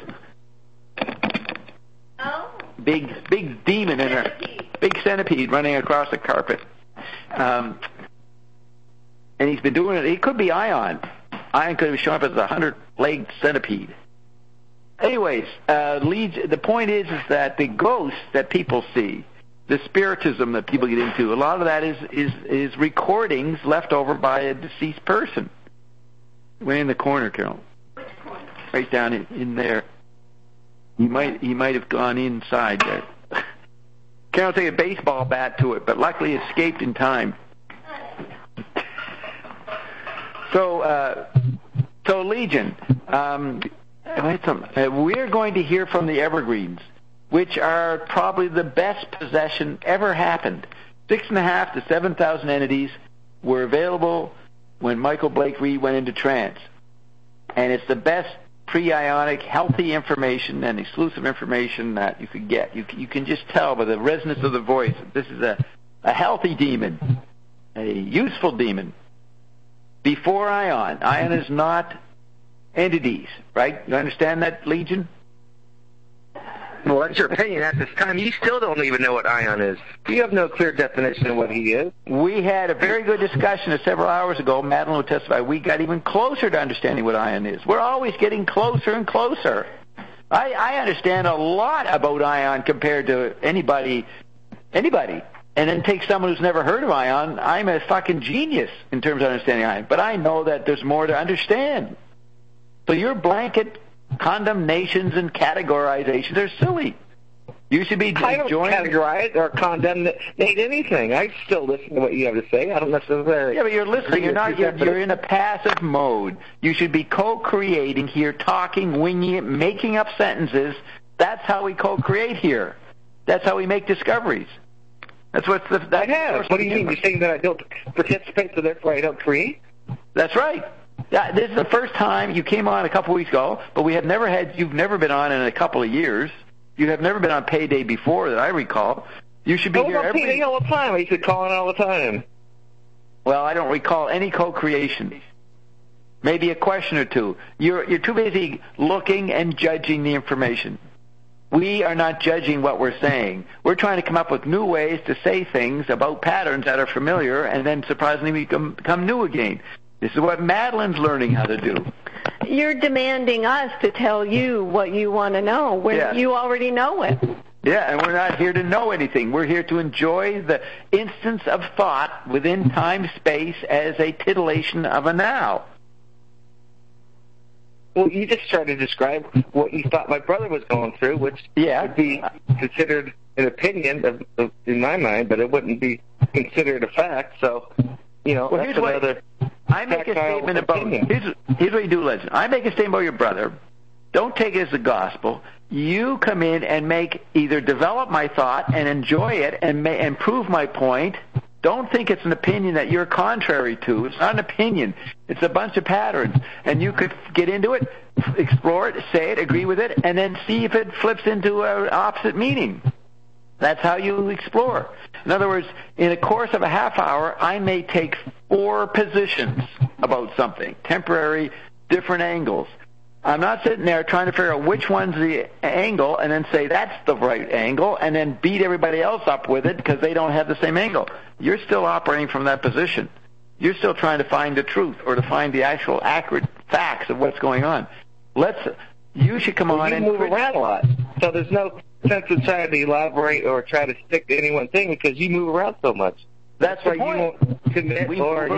Oh. Big demon in her. Big centipede running across the carpet. And he's been doing it. He could be Ion. Ion could have shown up as a 100-legged centipede. Anyways, the point is that the ghosts that people see, the spiritism that people get into, a lot of that is recordings left over by a deceased person. Way in the corner, Carol. Which corner? Right down in there. He might have gone inside there. Carol take a baseball bat to it, but luckily escaped in time. So Legion, we're going to hear from the Evergreens, which are probably the best possession ever happened. 6,500 to 7,000 entities were available when Michael Blake Reed went into trance. And it's the best pre-ionic, healthy information and exclusive information that you could get. You can just tell by the resonance of the voice that this is a healthy demon, a useful demon. Before Ion. Ion is not entities, right? You understand that, Legion? Well, that's your opinion at this time. You still don't even know what Ion is. You have no clear definition of what he is. We had a very good discussion several hours ago. Madeline will testify. We got even closer to understanding what Ion is. We're always getting closer and closer. I understand a lot about Ion compared to anybody. And then take someone who's never heard of Ion. I'm a fucking genius in terms of understanding Ion. But I know that there's more to understand. So your blanket condemnations and categorizations are silly. You should be I don't categorize or condemn anything. I still listen to what you have to say. I don't necessarily... Yeah, but you're listening. You're in a passive mode. You should be co-creating here, talking, winging it, making up sentences. That's how we co-create here. That's how we make discoveries. That's what's the... I have. What do you mean? You're saying that I don't participate, so therefore I don't create? That's right. Yeah, this is the first time you came on a couple weeks ago, but you've never been on in a couple of years. You have never been on Payday before that I recall. You should be here every... Payday all the time. I used to call in all the time. Well, I don't recall any co-creation. Maybe a question or two. You're too busy looking and judging the information. We are not judging what we're saying. We're trying to come up with new ways to say things about patterns that are familiar and then surprisingly become new again. This is what Madeline's learning how to do. You're demanding us to tell you what you want to know when you already know it. Yeah, and we're not here to know anything. We're here to enjoy the instance of thought within time-space as a titillation of a now. Well, you just tried to describe what you thought my brother was going through, which would be considered an opinion in my mind, but it wouldn't be considered a fact. So, that's another... I make a statement about... Here's what you do, Legend. I make a statement about your brother. Don't take it as the gospel. You come in and either develop my thought and enjoy it and prove my point. Don't think it's an opinion that you're contrary to. It's not an opinion. It's a bunch of patterns. And you could get into it, explore it, say it, agree with it, and then see if it flips into an opposite meaning. That's how you explore. In other words, in a course of a half hour, I may take 4 positions about something, temporary, different angles. I'm not sitting there trying to figure out which one's the angle and then say that's the right angle and then beat everybody else up with it because they don't have the same angle. You're still operating from that position. You're still trying to find the truth or to find the actual accurate facts of what's going on. You should come on and move around a lot. So there's no sense of trying to elaborate or try to stick to any one thing because you move around so much. That's why you won't commit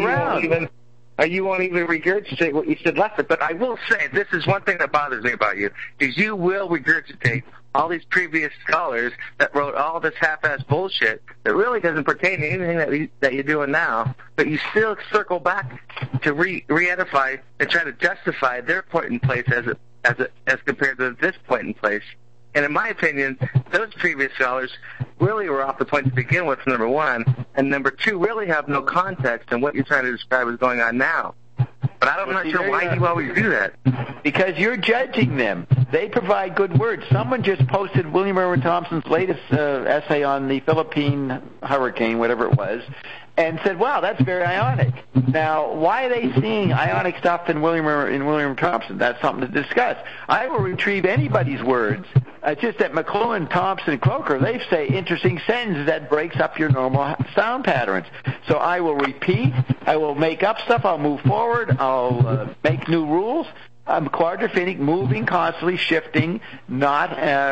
you won't even regurgitate what you said last time. But I will say, this is one thing that bothers me about you, is you will regurgitate all these previous scholars that wrote all this half-ass bullshit that really doesn't pertain to anything that you're doing now, but you still circle back to re-edify and try to justify their point in place as compared to this point in place. And in my opinion, those previous scholars really were off the point to begin with, number one, and number two, really have no context in what you're trying to describe as going on now. But I'm not sure why you always do that. Because you're judging them. They provide good words. Someone just posted William Irwin Thompson's latest essay on the Philippine hurricane, whatever it was, and said, wow, that's very ionic. Now, why are they seeing ionic stuff in William Thompson? That's something to discuss. I will retrieve anybody's words. Just that McLuhan, Thompson, Croker, they say interesting sentences that breaks up your normal sound patterns. So I will repeat. I will make up stuff. I'll move forward. I'll make new rules. I'm quadraphenic, moving, constantly shifting, not...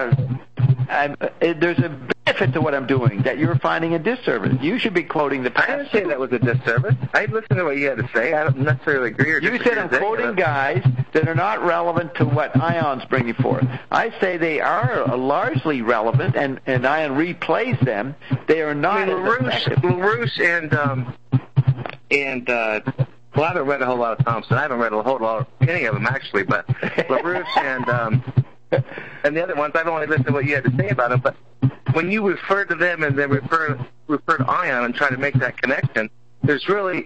there's a benefit to what I'm doing that you're finding a disservice. You should be quoting the past. I didn't say that was a disservice. I listened to what you had to say. I don't necessarily agree or disagree. You said I'm quoting guys that are not relevant to what ION's bringing forth. I say they are largely relevant, and ION replays them. They are not LaRouche and well, I haven't read a whole lot of Thompson. I haven't read a whole lot of any of them, actually, but LaRouche and the other ones, I've only listened to what you had to say about them, but when you refer to them and then refer to ION and try to make that connection, there's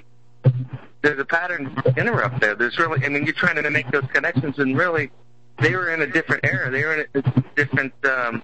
a pattern interrupt there. You're trying to make those connections, and really, they were in a different era. They were in a different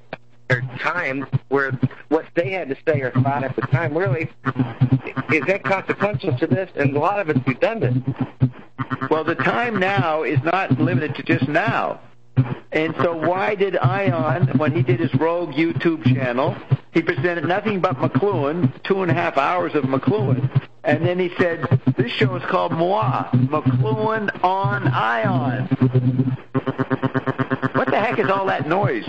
time where what they had to say or thought at the time really is inconsequential to this, and a lot of it's redundant. Well, the time now is not limited to just now. And so why did ION, when he did his rogue YouTube channel, he presented nothing but McLuhan, 2.5 hours of McLuhan, and then he said, this show is called Moi, McLuhan on ION. What the heck is all that noise?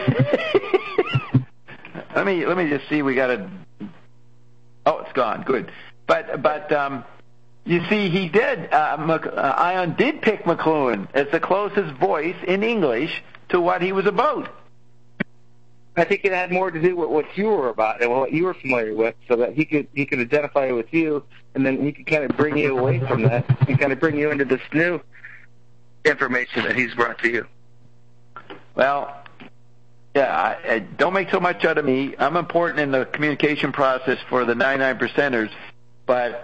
Let me just see. We got a... Oh, it's gone. Good. But You see, he did. Ion did pick McLuhan as the closest voice in English to what he was about. I think it had more to do with what you were about and what you were familiar with, so that he could identify with you, and then he could kind of bring you away from that and kind of bring you into this new information that he's brought to you. Well, yeah, don't make so much out of me. I'm important in the communication process for the 99%ers, but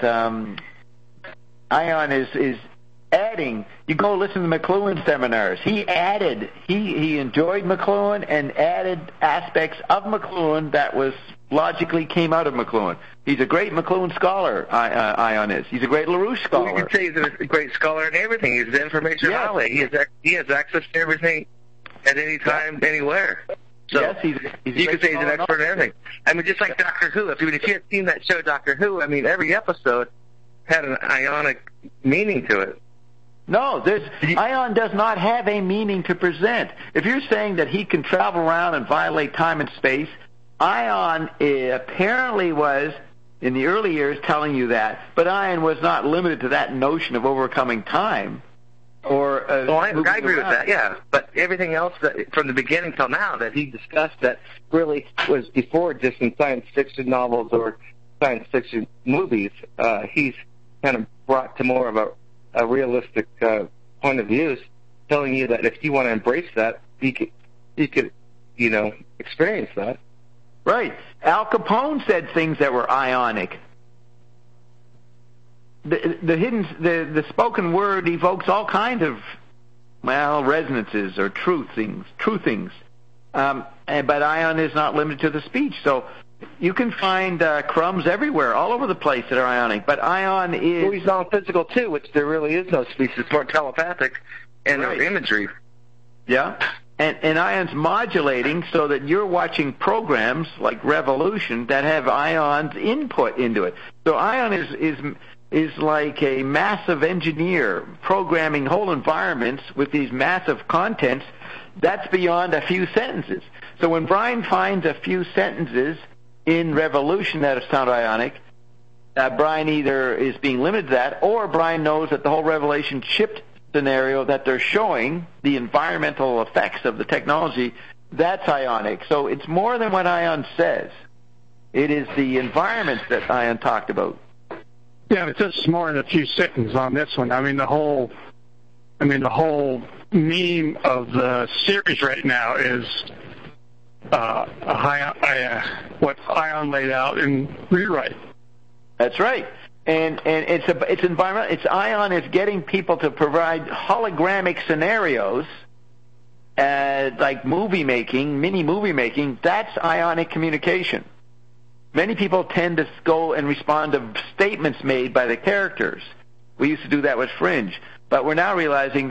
Ion is adding. You go listen to McLuhan seminars. He enjoyed McLuhan and added aspects of McLuhan that was logically came out of McLuhan. He's a great McLuhan scholar, Ion is. He's a great LaRouche scholar. You can say he's a great scholar in everything. He's an information highway. He has access to everything at any time, anywhere. So yes, you could say he's an expert in everything. I mean, just like Doctor Who. If you had seen that show, Doctor Who, I mean, every episode had an ionic meaning to it. No, Ion does not have a meaning to present. If you're saying that he can travel around and violate time and space, Ion apparently was, in the early years, telling you that, but Ion was not limited to that notion of overcoming time. I agree with that, yeah. But everything else that, from the beginning till now that he discussed that really was before just in science fiction novels or science fiction movies, he's kind of brought to more of a realistic point of view, telling you that if you want to embrace that, you could experience that. Right. Al Capone said things that were ionic. The spoken word evokes all kinds of resonances or true things. But Ion is not limited to the speech, so you can find crumbs everywhere, all over the place that are ionic. But Ion is... Well, he's non-physical, too, which there really is no speech. It's more telepathic and imagery. Yeah. And Ion's modulating so that you're watching programs like Revolution that have Ion's input into it. So Ion is like a massive engineer programming whole environments with these massive contents. That's beyond a few sentences. So when Brian finds a few sentences in Revolution that sound ionic, Brian either is being limited to that, or Brian knows that the whole Revelation shipped scenario that they're showing, the environmental effects of the technology, that's ionic. So it's more than what Ion says. It is the environments that Ion talked about. Yeah, it's just more than a few sentences on this one. I mean, the whole meme of the series right now is what Ion laid out in Rewrite. That's right. And it's environmental. It's Ion is getting people to provide hologramic scenarios, like mini movie making. That's ionic communication. Many people tend to go and respond to statements made by the characters. We used to do that with Fringe, but we're now realizing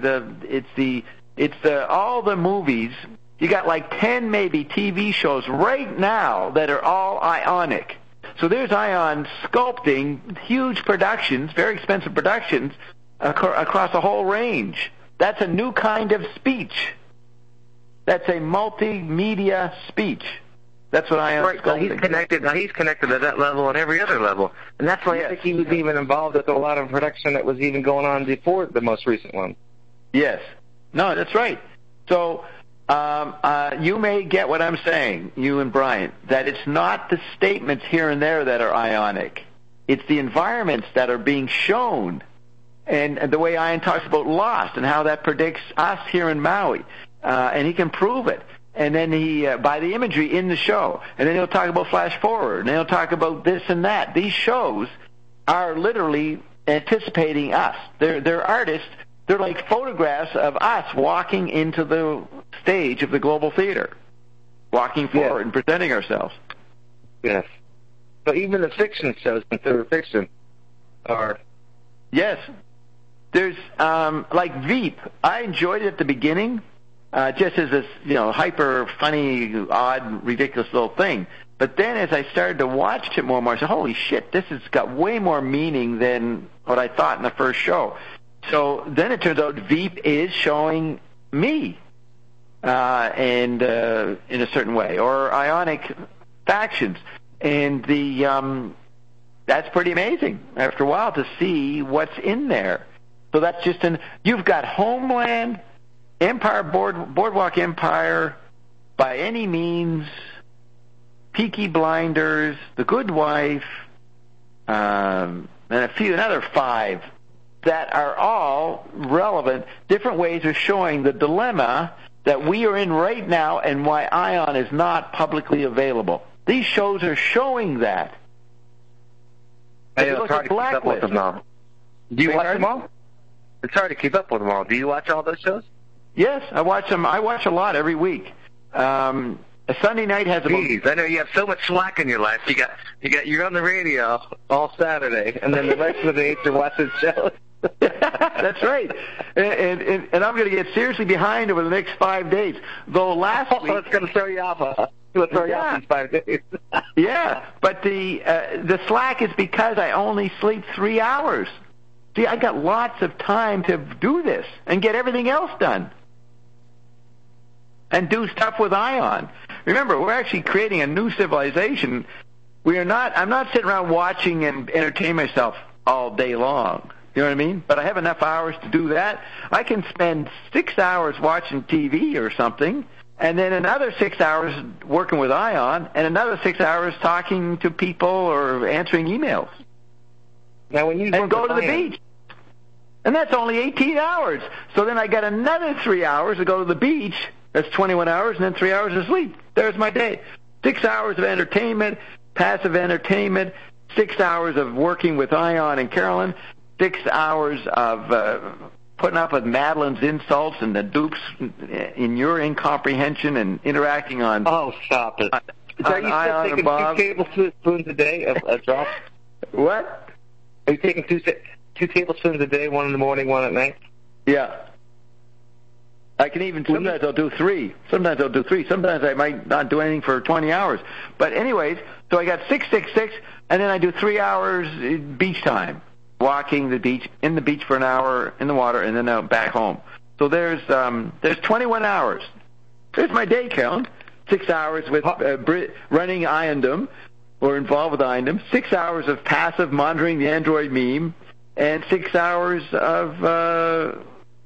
all the movies. You got like 10 maybe TV shows right now that are all ionic. So there's Ion sculpting huge productions, very expensive productions, across a whole range. That's a new kind of speech. That's a multimedia speech. That's what Ion sculpting. He's connected at that level and every other level. And that's why I think he was even involved with a lot of production that was even going on before the most recent one. Yes. No, that's right. So you may get what I'm saying, you and Brian, that it's not the statements here and there that are ionic. It's the environments that are being shown. And the way Ion talks about Lost and how that predicts us here in Maui. And he can prove it. And then by the imagery in the show. And then he'll talk about Flash Forward. And then he'll talk about this and that. These shows are literally anticipating us. They're artists. They're like photographs of us walking into the stage of the global theater, walking forward and presenting ourselves. Yes. So even the fiction shows, considered fiction, are... Yes. There's, like Veep. I enjoyed it at the beginning, just as this, hyper funny, odd, ridiculous little thing. But then as I started to watch it more and more, I said, holy shit, this has got way more meaning than what I thought in the first show. So then it turns out Veep is showing me, and in a certain way, or ionic factions. And that's pretty amazing after a while to see what's in there. So that's just you've got Homeland, Empire, Boardwalk Empire, By Any Means, Peaky Blinders, The Good Wife, and another 5 that are all relevant, different ways of showing the dilemma that we are in right now and why ION is not publicly available. These shows are showing that. It's hard to keep up with them all. Do you watch them all? It's hard to keep up with them all. Do you watch all those shows? Yes, I watch them. I watch a lot every week. A Sunday night has I know you have so much slack in your life. You're on the radio all Saturday, and then the rest of the days you're watching shows. That's right. And I'm going to get seriously behind over the next 5 days. Though last week, it's going to throw you off. It's going to throw you off these 5 days. Yeah, but the slack is because I only sleep 3 hours. See, I got lots of time to do this and get everything else done. And do stuff with ION. Remember, we're actually creating a new civilization. I'm not sitting around watching and entertain myself all day long. You know what I mean? But I have enough hours to do that. I can spend 6 hours watching TV or something, and then another 6 hours working with ION, and another 6 hours talking to people or answering emails. Now, when you go to the beach. And that's only 18 hours. So then I got another 3 hours to go to the beach. That's 21 hours, and then 3 hours of sleep. There's my day. 6 hours of entertainment, passive entertainment, 6 hours of working with ION and Carolyn, 6 hours of putting up with Madeline's insults and the dupes in your incomprehension and interacting on... Oh, stop it. Are you still taking 2 tablespoons a day of drops? What? Are you taking 2 tablespoons a day, 1 in the morning, 1 at night? Yeah. I can even, sometimes I'll do 3. Sometimes I might not do anything for 20 hours. But anyways, so I got 6, and then I do 3 hours beach time, walking the beach, in the beach for an hour, in the water, and then out back home. So there's 21 hours. There's my day count. 6 hours with running IONDom, or involved with IONDom, 6 hours of passive monitoring the Android meme, and 6 hours of...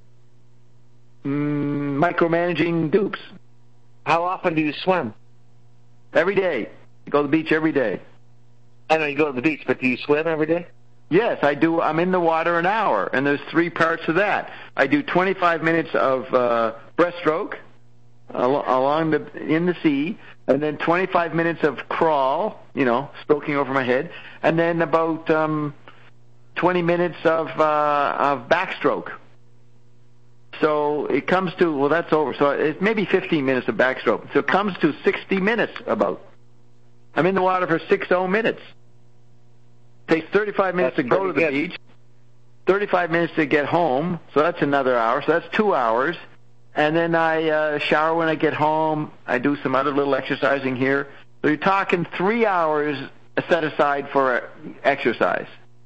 micromanaging dupes. How often do you swim? Every day. I go to the beach every day. I know you go to the beach, but do you swim every day? Yes, I do. I'm in the water an hour, and there's 3 parts of that. I do 25 minutes of breaststroke in the sea, and then 25 minutes of crawl, stroking over my head, and then about 20 minutes of backstroke. So it comes to, that's over. So it's maybe 15 minutes of backstroke. So it comes to 60 minutes about. I'm in the water for 60 minutes. It takes 35 minutes to go to the beach, 35 minutes to get home, so that's another hour. So that's 2 hours. And then I shower when I get home. I do some other little exercising here. So you're talking 3 hours set aside for exercise.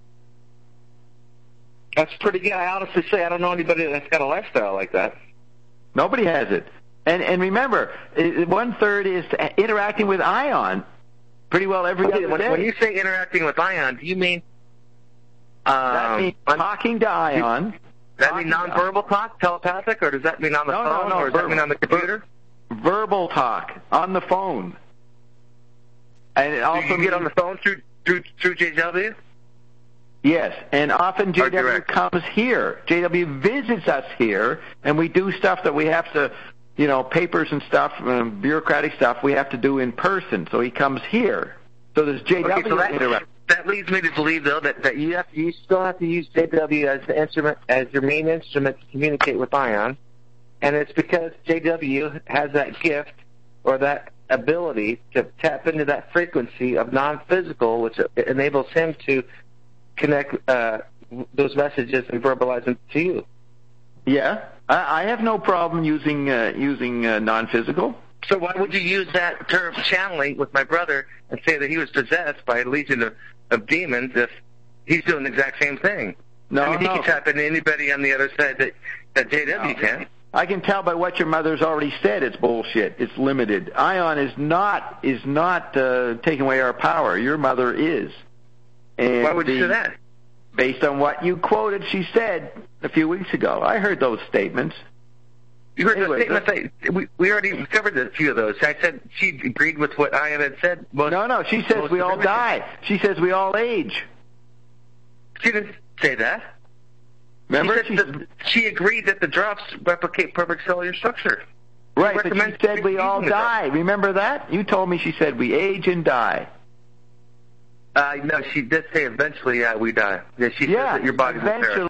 That's pretty good. I honestly say I don't know anybody that's got a lifestyle like that. Nobody has it. And remember, 1/3 is interacting with ION pretty well every other day. When you say interacting with ION, do you mean... that means talking to ION. Does that mean nonverbal talk, telepathic, or does that mean on the phone, or does that mean on the computer? Verbal talk, on the phone. And it also you get on the phone through JW? Yes, and often JW comes here. JW visits us here, and we do stuff that we have to, papers and stuff, bureaucratic stuff we have to do in person. So he comes here. So there's JW interaction. That leads me to believe, though, that you still have to use JW as the instrument, as your main instrument to communicate with ION, and it's because JW has that gift or that ability to tap into that frequency of non-physical, which enables him to connect those messages and verbalize them to you. Yeah, I have no problem using non-physical. So why would you use that term channeling with my brother and say that he was possessed by a legion of demons if he's doing the exact same thing? No, he can tap into anybody on the other side that JW can. I can tell by what your mother's already said. It's bullshit. It's limited. ION is not taking away our power. Your mother is. And why would you say that? Based on what you quoted, she said a few weeks ago. I heard those statements. You heard the statements. We already covered a few of those. I said she agreed with what Ian had said. No, she says we all die. She says we all age. She didn't say that. Remember? She agreed that the drops replicate perfect cellular structure. Right, but she said we all die. Remember that? You told me she said we age and die. No, she did say eventually we die. Yeah, she said that your body will perish.